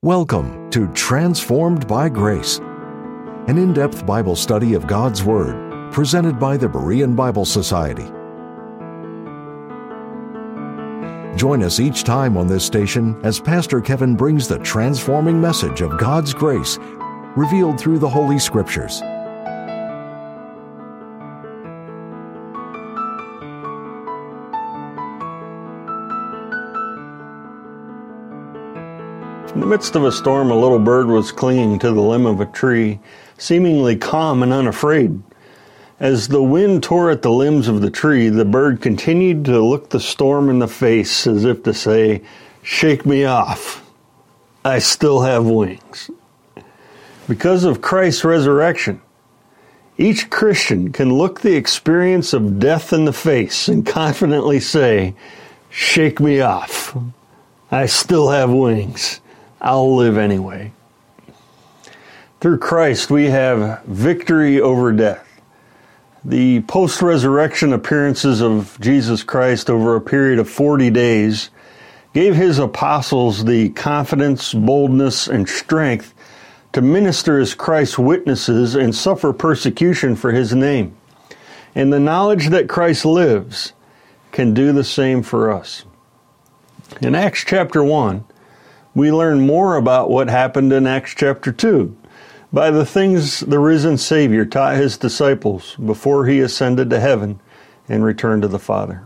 Welcome to Transformed by Grace, an in-depth Bible study of God's Word, presented by the Berean Bible Society. Join us each time on this station as Pastor Kevin brings the transforming message of God's grace revealed through the Holy Scriptures. In the midst of a storm, a little bird was clinging to the limb of a tree, seemingly calm and unafraid. As the wind tore at the limbs of the tree, the bird continued to look the storm in the face as if to say, "Shake me off. I still have wings." Because of Christ's resurrection, each Christian can look the experience of death in the face and confidently say, "Shake me off. I still have wings. I'll live anyway." Through Christ, we have victory over death. The post-resurrection appearances of Jesus Christ over a period of 40 days gave his apostles the confidence, boldness, and strength to minister as Christ's witnesses and suffer persecution for his name. And the knowledge that Christ lives can do the same for us. In Acts chapter 1, we learn more about what happened in Acts chapter 2 by the things the risen Savior taught his disciples before he ascended to heaven and returned to the Father.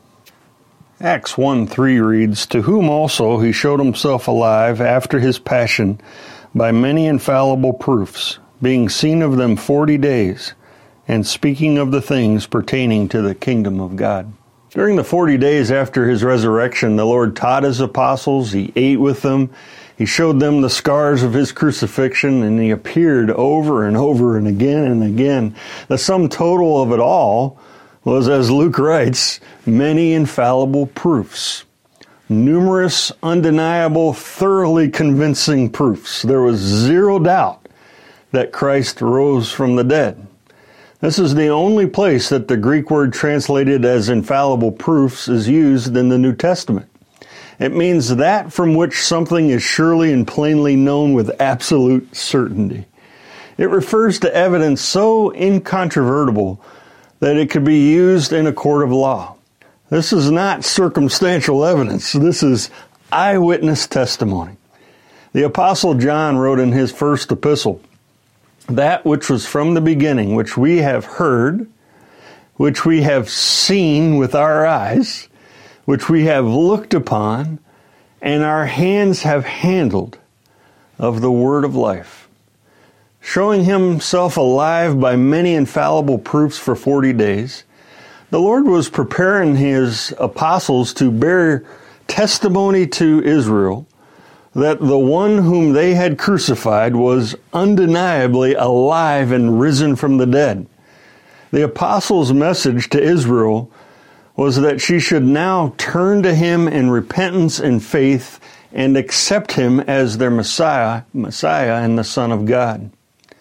Acts 1:3 reads, "To whom also he showed himself alive after his passion by many infallible proofs, being seen of them 40 days, and speaking of the things pertaining to the kingdom of God." During the 40 days after his resurrection, the Lord taught his apostles, he ate with them, he showed them the scars of his crucifixion, and he appeared over and over and again. The sum total of it all was, as Luke writes, many infallible proofs. Numerous, undeniable, thoroughly convincing proofs. There was zero doubt that Christ rose from the dead. This is the only place that the Greek word translated as infallible proofs is used in the New Testament. It means that from which something is surely and plainly known with absolute certainty. It refers to evidence so incontrovertible that it could be used in a court of law. This is not circumstantial evidence. This is eyewitness testimony. The Apostle John wrote in his first epistle, "That which was from the beginning, which we have heard, which we have seen with our eyes, which we have looked upon, and our hands have handled of the word of life." Showing himself alive by many infallible proofs for 40 days, the Lord was preparing his apostles to bear testimony to Israel that the one whom they had crucified was undeniably alive and risen from the dead. The apostles' message to Israel was that she should now turn to him in repentance and faith and accept him as their Messiah and the Son of God.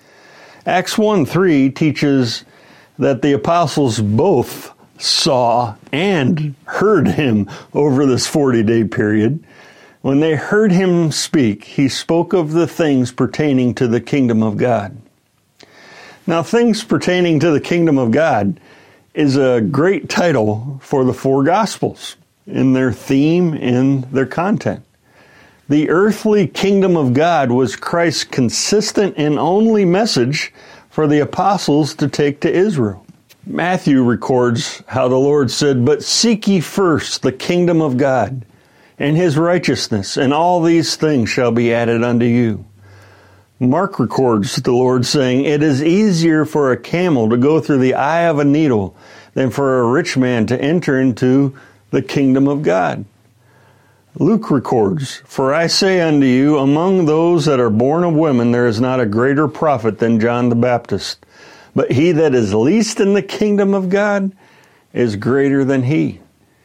Acts 1:3 teaches that the apostles both saw and heard him over this 40-day period. When they heard him speak, he spoke of the things pertaining to the kingdom of God. Now, things pertaining to the kingdom of God is a great title for the four Gospels in their theme and their content. The earthly kingdom of God was Christ's consistent and only message for the apostles to take to Israel. Matthew records how the Lord said, "But seek ye first the kingdom of God and his righteousness, and all these things shall be added unto you." Mark records the Lord saying, "It is easier for a camel to go through the eye of a needle than for a rich man to enter into the kingdom of God." Luke records, "For I say unto you, among those that are born of women, there is not a greater prophet than John the Baptist. But he that is least in the kingdom of God is greater than he."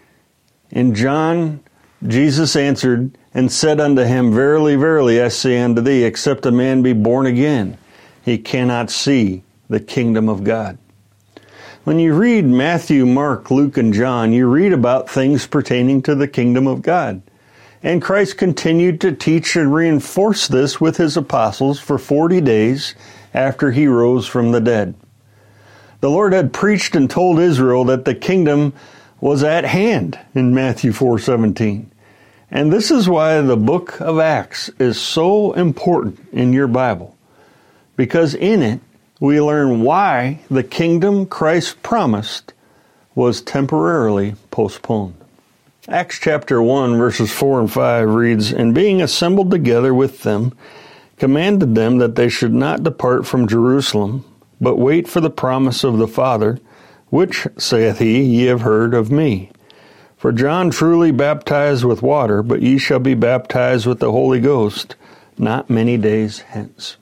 In John, Jesus answered and said unto him, "Verily, verily, I say unto thee, except a man be born again, he cannot see the kingdom of God." When you read Matthew, Mark, Luke, and John, you read about things pertaining to the kingdom of God. And Christ continued to teach and reinforce this with his apostles for 40 days after he rose from the dead. The Lord had preached and told Israel that the kingdom was at hand in Matthew 4:17. And this is why the book of Acts is so important in your Bible, because in it we learn why the kingdom Christ promised was temporarily postponed. Acts chapter 1 verses 4 and 5 reads, "And being assembled together with them, commanded them that they should not depart from Jerusalem, but wait for the promise of the Father, which, saith he, ye have heard of me. For John truly baptized with water, but ye shall be baptized with the Holy Ghost not many days hence."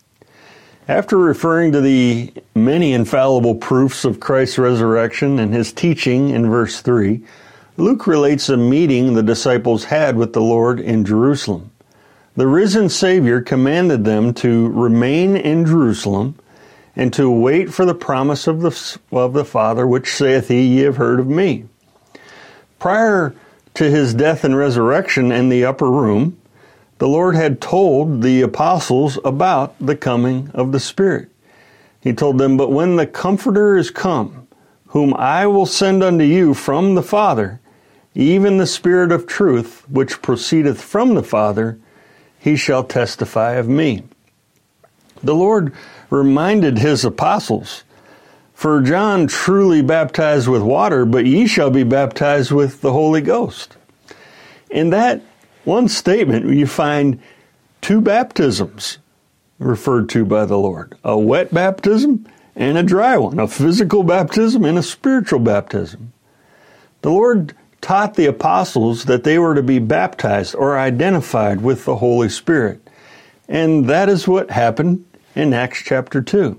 After referring to the many infallible proofs of Christ's resurrection and his teaching in verse 3, Luke relates a meeting the disciples had with the Lord in Jerusalem. The risen Savior commanded them to remain in Jerusalem and to wait for the promise of the Father, which saith he, ye have heard of me. Prior to his death and resurrection in the upper room, the Lord had told the apostles about the coming of the Spirit. He told them, "But when the Comforter is come, whom I will send unto you from the Father, even the Spirit of truth, which proceedeth from the Father, he shall testify of me." The Lord reminded his apostles, "For John truly baptized with water, but ye shall be baptized with the Holy Ghost." In that one statement, you find two baptisms referred to by the Lord: a wet baptism and a dry one, a physical baptism and a spiritual baptism. The Lord taught the apostles that they were to be baptized or identified with the Holy Spirit. And that is what happened in Acts chapter 2.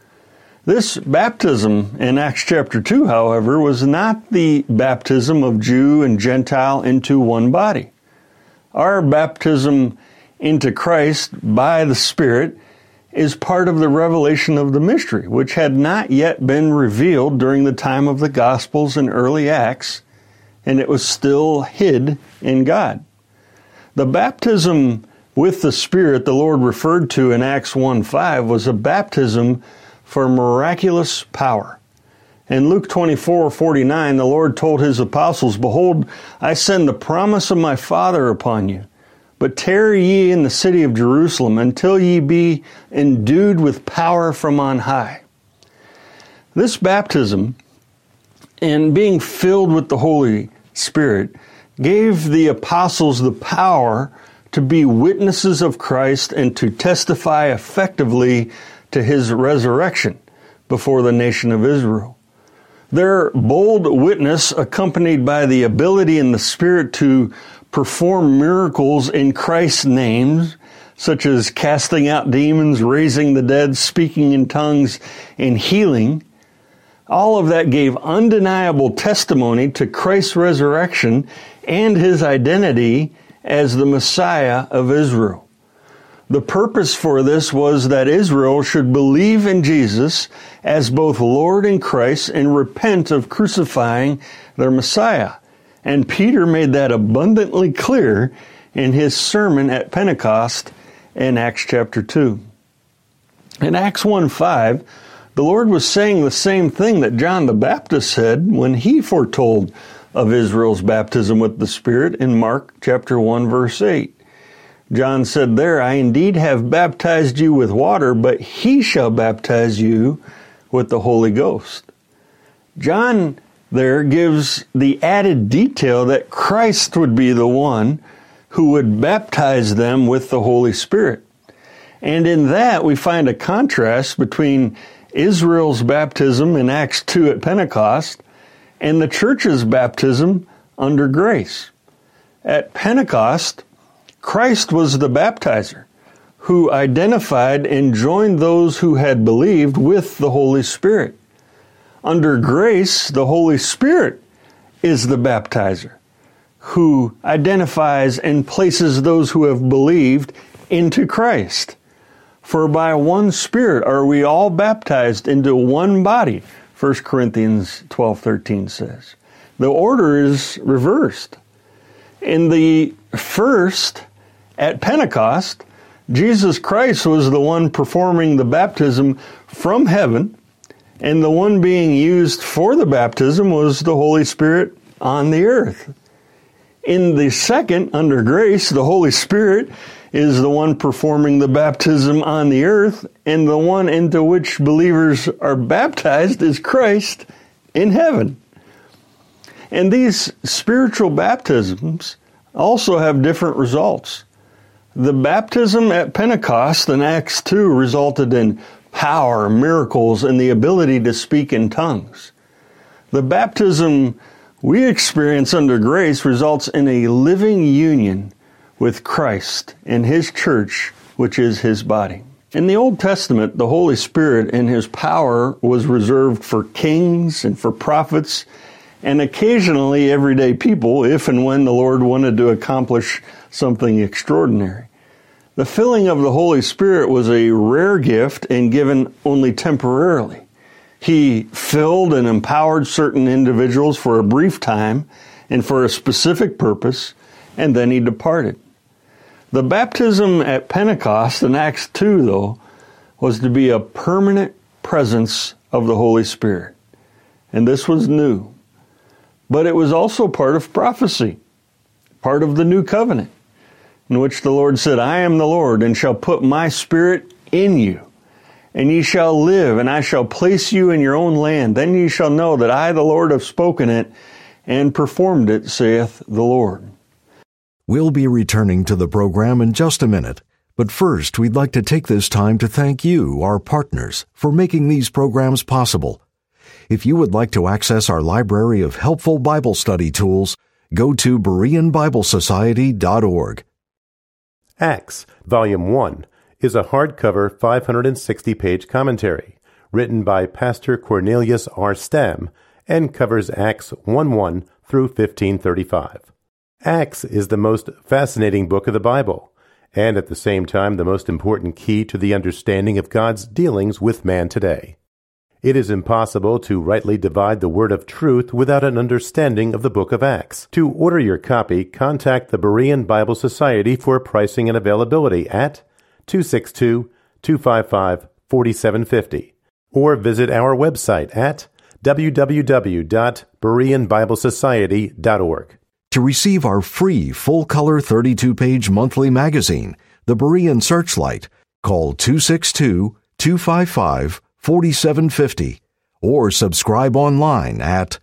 This baptism in Acts chapter 2, however, was not the baptism of Jew and Gentile into one body. Our baptism into Christ by the Spirit is part of the revelation of the mystery, which had not yet been revealed during the time of the Gospels and early Acts, and it was still hid in God. The baptism with the Spirit the Lord referred to in Acts 1:5 was a baptism for miraculous power. In Luke 24:49, the Lord told his apostles, "Behold, I send the promise of my Father upon you. But tarry ye in the city of Jerusalem until ye be endued with power from on high." This baptism and being filled with the Holy Spirit gave the apostles the power to be witnesses of Christ and to testify effectively to his resurrection before the nation of Israel. Their bold witness, accompanied by the ability in the Spirit to perform miracles in Christ's name, such as casting out demons, raising the dead, speaking in tongues, and healing, all of that gave undeniable testimony to Christ's resurrection and his identity as the Messiah of Israel. The purpose for this was that Israel should believe in Jesus as both Lord and Christ and repent of crucifying their Messiah. And Peter made that abundantly clear in his sermon at Pentecost in Acts chapter 2. In Acts 1:5, the Lord was saying the same thing that John the Baptist said when he foretold of Israel's baptism with the Spirit in Mark chapter 1 verse 8. John said there, "I indeed have baptized you with water, but he shall baptize you with the Holy Ghost." John there gives the added detail that Christ would be the one who would baptize them with the Holy Spirit. And in that we find a contrast between Israel's baptism in Acts 2 at Pentecost and the church's baptism under grace. At Pentecost, Christ was the baptizer who identified and joined those who had believed with the Holy Spirit. Under grace, the Holy Spirit is the baptizer who identifies and places those who have believed into Christ. For by one Spirit are we all baptized into one body, 1 Corinthians 12:13 says. The order is reversed. In the first, at Pentecost, Jesus Christ was the one performing the baptism from heaven, and the one being used for the baptism was the Holy Spirit on the earth. In the second, under grace, the Holy Spirit is the one performing the baptism on the earth, and the one into which believers are baptized is Christ in heaven. And these spiritual baptisms also have different results. The baptism at Pentecost in Acts 2 resulted in power, miracles, and the ability to speak in tongues. The baptism we experience under grace results in a living union with Christ and His church, which is His body. In the Old Testament, the Holy Spirit and His power was reserved for kings and for prophets and occasionally everyday people if and when the Lord wanted to accomplish something extraordinary. The filling of the Holy Spirit was a rare gift and given only temporarily. He filled and empowered certain individuals for a brief time and for a specific purpose, and then He departed. The baptism at Pentecost in Acts 2, though, was to be a permanent presence of the Holy Spirit. And this was new. But it was also part of prophecy, part of the new covenant, in which the Lord said, I am the Lord, and shall put my Spirit in you, and ye shall live, and I shall place you in your own land. Then ye shall know that I, the Lord, have spoken it and performed it, saith the Lord. We'll be returning to the program in just a minute, but first we'd like to take this time to thank you, our partners, for making these programs possible. If you would like to access our library of helpful Bible study tools, go to BereanBibleSociety.org. Acts, Volume 1, is a hardcover 560-page commentary written by Pastor Cornelius R. Stam and covers Acts 1:1 through 15:35. Acts is the most fascinating book of the Bible, and at the same time the most important key to the understanding of God's dealings with man today. It is impossible to rightly divide the word of truth without an understanding of the book of Acts. To order your copy, contact the Berean Bible Society for pricing and availability at 262-255-4750 or visit our website at www.BereanBibleSociety.org. To receive our free full-color 32-page monthly magazine, The Berean Searchlight, call 262-255-4750 or subscribe online at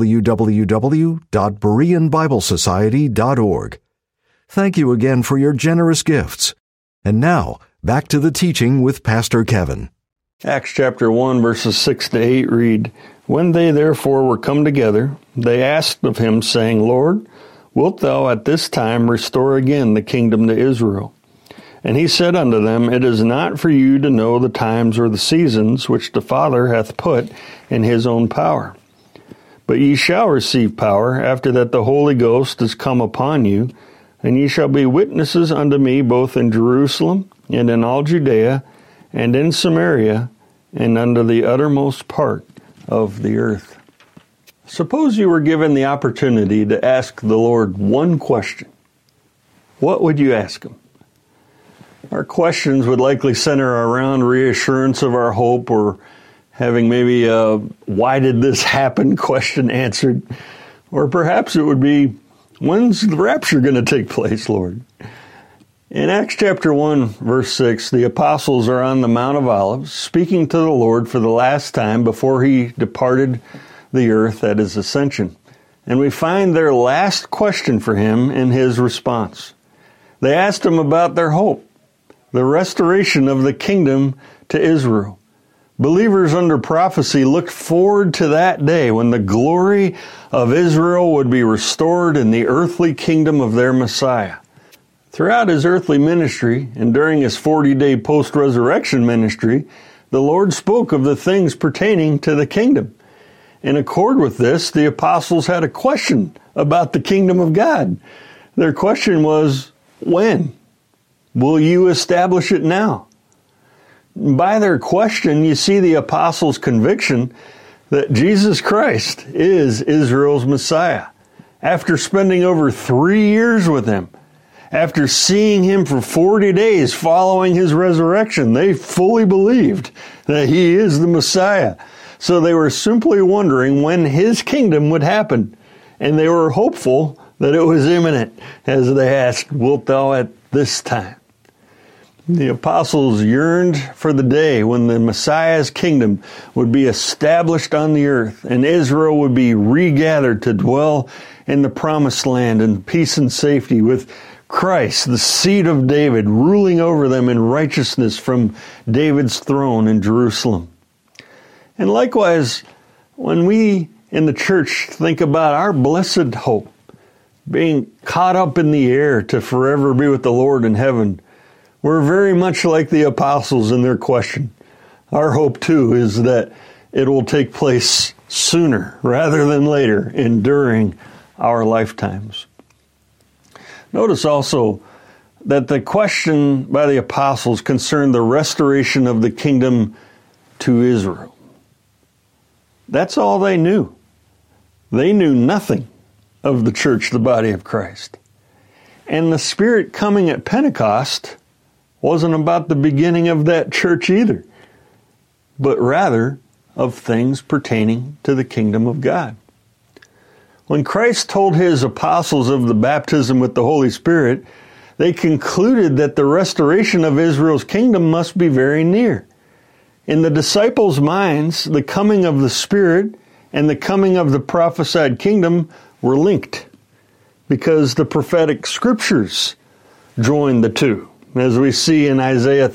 www.BereanBibleSociety.org. Thank you again for your generous gifts. And now, back to the teaching with Pastor Kevin. Acts chapter 1, verses 6 to 8 read, When they therefore were come together, they asked of him, saying, Lord, wilt thou at this time restore again the kingdom to Israel? And he said unto them, It is not for you to know the times or the seasons which the Father hath put in his own power. But ye shall receive power after that the Holy Ghost is come upon you, and ye shall be witnesses unto me both in Jerusalem and in all Judea and in Samaria and unto the uttermost part of the earth. Suppose you were given the opportunity to ask the Lord one question. What would you ask him? Our questions would likely center around reassurance of our hope or having maybe a why did this happen question answered. Or perhaps it would be, when's the rapture going to take place, Lord? In Acts chapter 1, verse 6, the apostles are on the Mount of Olives speaking to the Lord for the last time before he departed the earth at his ascension. And we find their last question for him in his response. They asked him about their hope, the restoration of the kingdom to Israel. Believers under prophecy looked forward to that day when the glory of Israel would be restored in the earthly kingdom of their Messiah. Throughout his earthly ministry and during his 40-day post-resurrection ministry, the Lord spoke of the things pertaining to the kingdom. In accord with this, the apostles had a question about the kingdom of God. Their question was, when? Will you establish it now? By their question, you see the apostles' conviction that Jesus Christ is Israel's Messiah. after spending over 3 years with him, after seeing him for 40 days following his resurrection, they fully believed that he is the Messiah. So they were simply wondering when his kingdom would happen, and they were hopeful that it was imminent, as they asked, "Wilt thou at this time?" The apostles yearned for the day when the Messiah's kingdom would be established on the earth and Israel would be regathered to dwell in the promised land in peace and safety with Christ, the seed of David, ruling over them in righteousness from David's throne in Jerusalem. And likewise, when we in the church think about our blessed hope, being caught up in the air to forever be with the Lord in heaven, we're very much like the apostles in their question. Our hope, too, is that it will take place sooner rather than later and during our lifetimes. Notice also that the question by the apostles concerned the restoration of the kingdom to Israel. That's all they knew. They knew nothing of the church, the body of Christ. And the Spirit coming at Pentecost wasn't about the beginning of that church either, but rather of things pertaining to the kingdom of God. When Christ told his apostles of the baptism with the Holy Spirit, they concluded that the restoration of Israel's kingdom must be very near. In the disciples' minds, the coming of the Spirit and the coming of the prophesied kingdom were linked, because the prophetic scriptures joined the two. As we see in Isaiah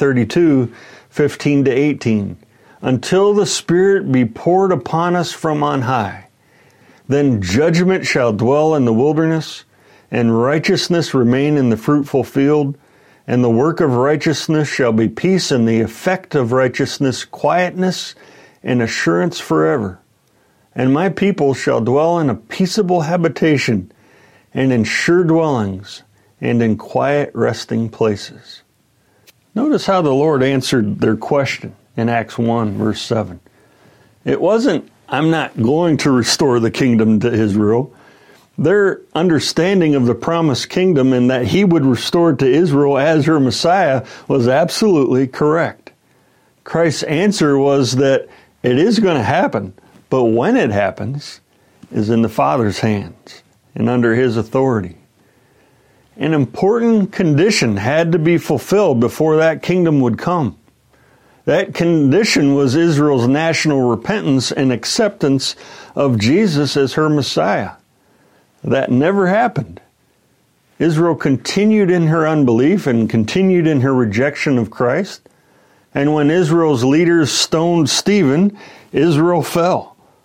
32:15-18, "Until the Spirit be poured upon us from on high, then judgment shall dwell in the wilderness, and righteousness remain in the fruitful field, and the work of righteousness shall be peace, and the effect of righteousness quietness and assurance forever. And my people shall dwell in a peaceable habitation, and in sure dwellings, and in quiet resting places." Notice how the Lord answered their question in Acts 1, verse 7. It wasn't, "I'm not going to restore the kingdom to Israel." Their understanding of the promised kingdom and that he would restore it to Israel as her Messiah was absolutely correct. Christ's answer was that it is going to happen, but when it happens is in the Father's hands and under his authority. An important condition had to be fulfilled before that kingdom would come. That condition was Israel's national repentance and acceptance of Jesus as her Messiah. That never happened. Israel continued in her unbelief and continued in her rejection of Christ. And when Israel's leaders stoned Stephen, Israel fell.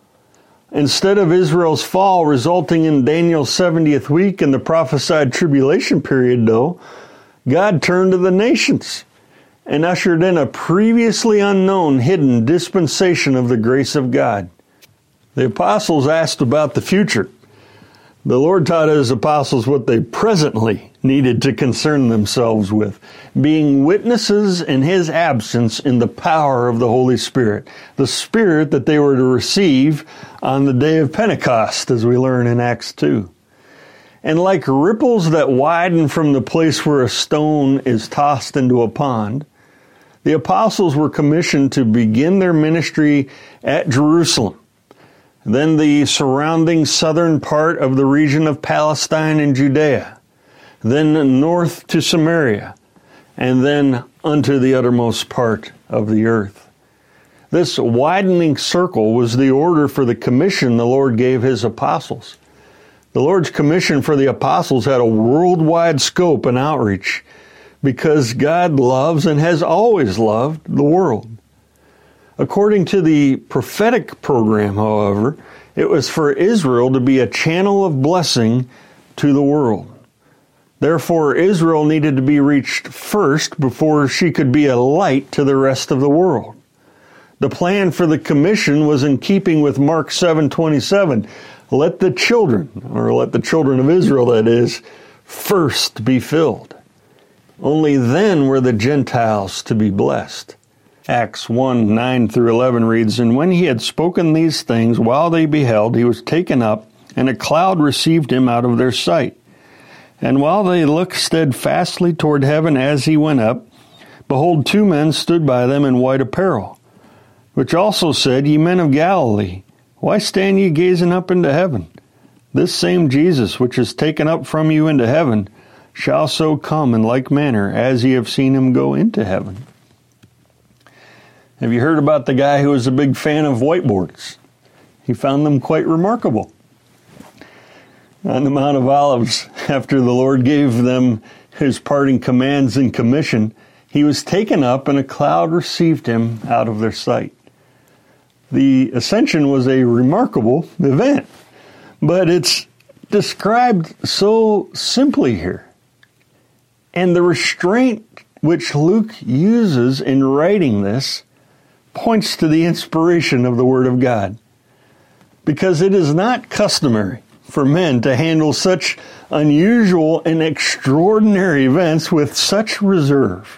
Instead of Israel's fall resulting in Daniel's 70th week and the prophesied tribulation period, though, God turned to the nations and ushered in a previously unknown, hidden dispensation of the grace of God. The apostles asked about the future. The Lord taught his apostles what they presently needed to concern themselves with, being witnesses in his absence in the power of the Holy Spirit, the Spirit that they were to receive on the day of Pentecost, as we learn in Acts 2. And like ripples that widen from the place where a stone is tossed into a pond, the apostles were commissioned to begin their ministry at Jerusalem, then the surrounding southern part of the region of Palestine and Judea, then north to Samaria, and then unto the uttermost part of the earth. This widening circle was the order for the commission the Lord gave his apostles. The Lord's commission for the apostles had a worldwide scope and outreach because God loves and has always loved the world. According to the prophetic program, however, it was for Israel to be a channel of blessing to the world. Therefore, Israel needed to be reached first before she could be a light to the rest of the world. The plan for the commission was in keeping with Mark 7:27. Let the children of Israel, that is, first be filled. Only then were the Gentiles to be blessed. Acts 1:9-11 reads, "And when he had spoken these things, while they beheld, he was taken up, and a cloud received him out of their sight. And while they looked steadfastly toward heaven as he went up, behold, 2 men stood by them in white apparel, which also said, Ye men of Galilee, why stand ye gazing up into heaven? This same Jesus, which is taken up from you into heaven, shall so come in like manner as ye have seen him go into heaven. Have you heard about the guy who was a big fan of whiteboards? He found them quite remarkable. On the Mount of Olives, after the Lord gave them his parting commands and commission, he was taken up and a cloud received him out of their sight. The ascension was a remarkable event, but it's described so simply here. And the restraint which Luke uses in writing this points to the inspiration of the Word of God, because it is not customary for men to handle such unusual and extraordinary events with such reserve.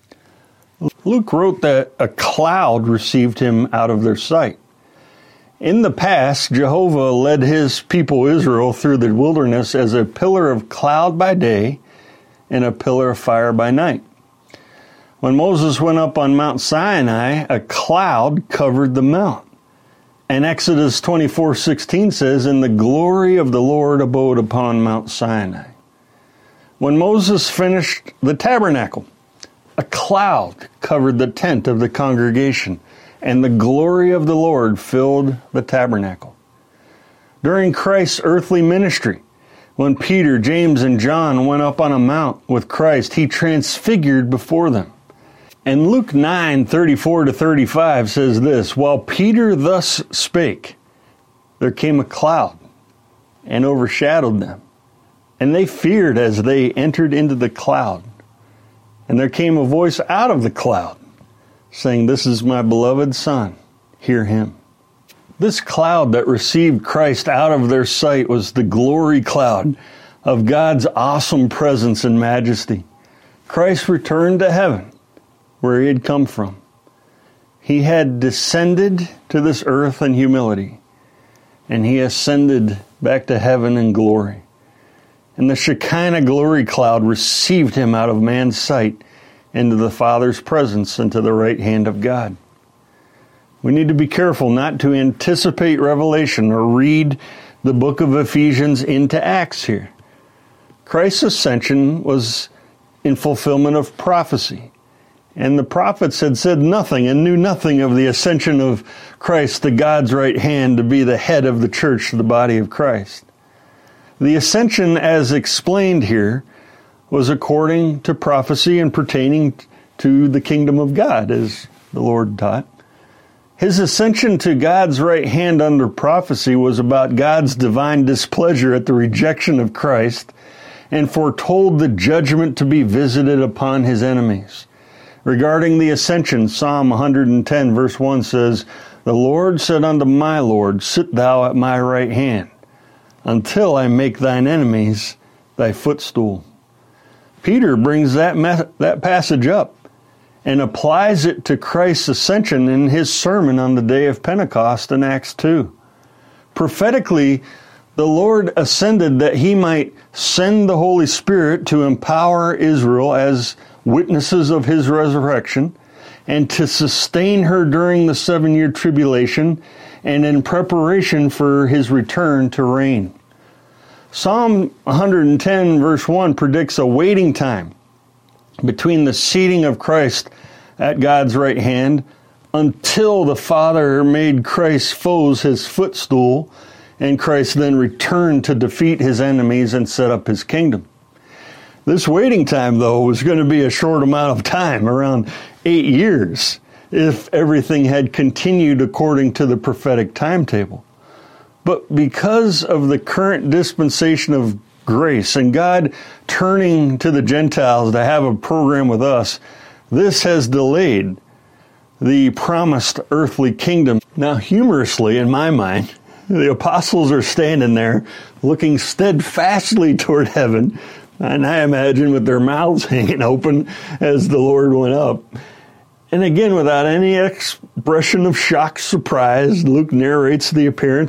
Luke wrote that a cloud received him out of their sight. In the past, Jehovah led his people Israel through the wilderness as a pillar of cloud by day and a pillar of fire by night. When Moses went up on Mount Sinai, a cloud covered the mount. And Exodus 24:16 says, And the glory of the Lord abode upon Mount Sinai. When Moses finished the tabernacle, a cloud covered the tent of the congregation, and the glory of the Lord filled the tabernacle. During Christ's earthly ministry, when Peter, James, and John went up on a mount with Christ, he transfigured before them. And Luke 9:34-35 says this, While Peter thus spake, there came a cloud and overshadowed them. And they feared as they entered into the cloud. And there came a voice out of the cloud, saying, This is my beloved Son, hear him. This cloud that received Christ out of their sight was the glory cloud of God's awesome presence and majesty. Christ returned to heaven, where he had come from. He had descended to this earth in humility, and he ascended back to heaven in glory. And the Shekinah glory cloud received him out of man's sight into the Father's presence and to the right hand of God. We need to be careful not to anticipate Revelation or read the book of Ephesians into Acts here. Christ's ascension was in fulfillment of prophecy. And the prophets had said nothing and knew nothing of the ascension of Christ to God's right hand to be the head of the church, the body of Christ. The ascension, as explained here, was according to prophecy and pertaining to the kingdom of God, as the Lord taught. His ascension to God's right hand under prophecy was about God's divine displeasure at the rejection of Christ and foretold the judgment to be visited upon his enemies. Regarding the ascension, Psalm 110 verse 1 says, The Lord said unto my Lord, Sit thou at my right hand, until I make thine enemies thy footstool. Peter brings that passage up and applies it to Christ's ascension in his sermon on the day of Pentecost in Acts 2. Prophetically, the Lord ascended that he might send the Holy Spirit to empower Israel as witnesses of his resurrection, and to sustain her during the 7-year tribulation and in preparation for his return to reign. Psalm 110 verse 1 predicts a waiting time between the seating of Christ at God's right hand until the Father made Christ's foes his footstool, and Christ then returned to defeat his enemies and set up his kingdom. This waiting time, though, was going to be a short amount of time, around 8 years, if everything had continued according to the prophetic timetable. But because of the current dispensation of grace and God turning to the Gentiles to have a program with us, this has delayed the promised earthly kingdom. Now, humorously, in my mind, the apostles are standing there looking steadfastly toward heaven, and I imagine with their mouths hanging open as the Lord went up. And again, without any expression of shocked surprise, Luke narrates the appearance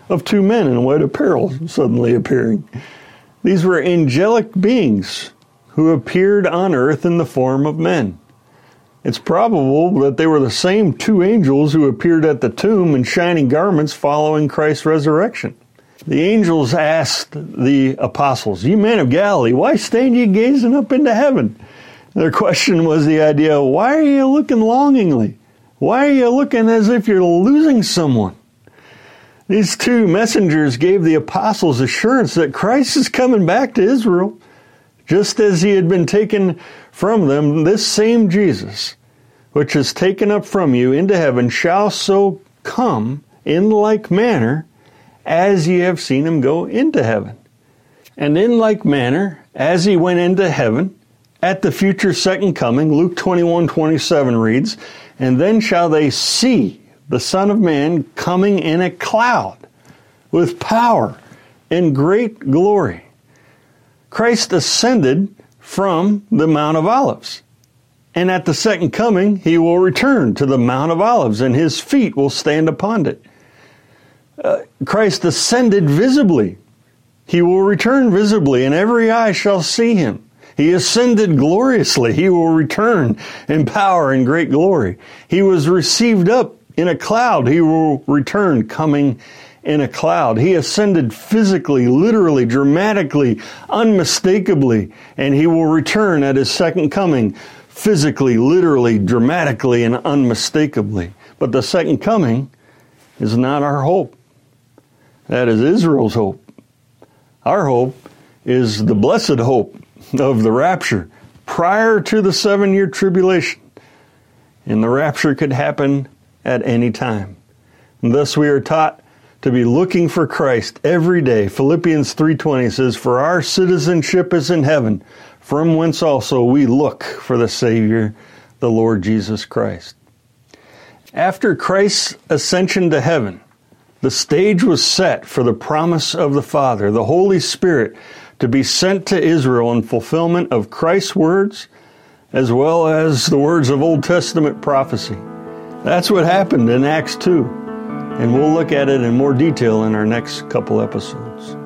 of two men in white apparel suddenly appearing. These were angelic beings who appeared on earth in the form of men. It's probable that they were the same two angels who appeared at the tomb in shining garments following Christ's resurrection. The angels asked the apostles, "You men of Galilee, why stand ye gazing up into heaven?" Their question was the idea, why are you looking longingly? Why are you looking as if you're losing someone? These two messengers gave the apostles assurance that Christ is coming back to Israel. Just as he had been taken from them, this same Jesus, which is taken up from you into heaven, shall so come in like manner as ye have seen him go into heaven. And in like manner, as he went into heaven, at the future second coming, Luke 21:27 reads, "And then shall they see the Son of Man coming in a cloud with power and great glory." Christ ascended from the Mount of Olives. And at the second coming, he will return to the Mount of Olives, and his feet will stand upon it. Christ ascended visibly. He will return visibly, and every eye shall see him. He ascended gloriously. He will return in power and great glory. He was received up in a cloud. He will return coming in a cloud. He ascended physically, literally, dramatically, unmistakably, and he will return at his second coming physically, literally, dramatically, and unmistakably. But the second coming is not our hope. That is Israel's hope. Our hope is the blessed hope of the rapture prior to the 7-year tribulation. And the rapture could happen at any time. And thus we are taught to be looking for Christ every day. Philippians 3:20 says, "For our citizenship is in heaven, from whence also we look for the Savior, the Lord Jesus Christ." After Christ's ascension to heaven, the stage was set for the promise of the Father, the Holy Spirit, to be sent to Israel in fulfillment of Christ's words, as well as the words of Old Testament prophecy. That's what happened in Acts 2. And we'll look at it in more detail in our next couple episodes.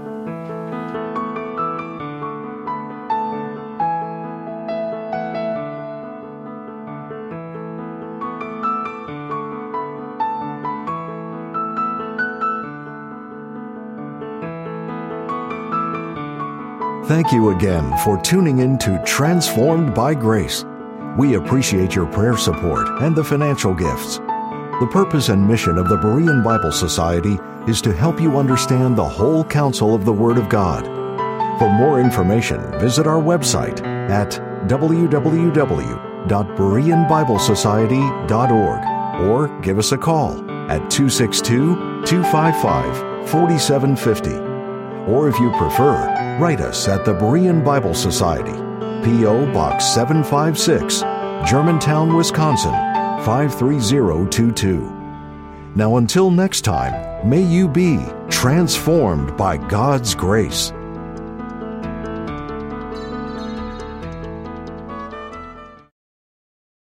Thank you again for tuning in to Transformed by Grace. We appreciate your prayer support and the financial gifts. The purpose and mission of the Berean Bible Society is to help you understand the whole counsel of the Word of God. For more information, visit our website at www.bereanbiblesociety.org or give us a call at 262-255-4750. Or if you prefer, write us at the Berean Bible Society, P.O. Box 756, Germantown, Wisconsin, 53022. Now until next time, may you be transformed by God's grace.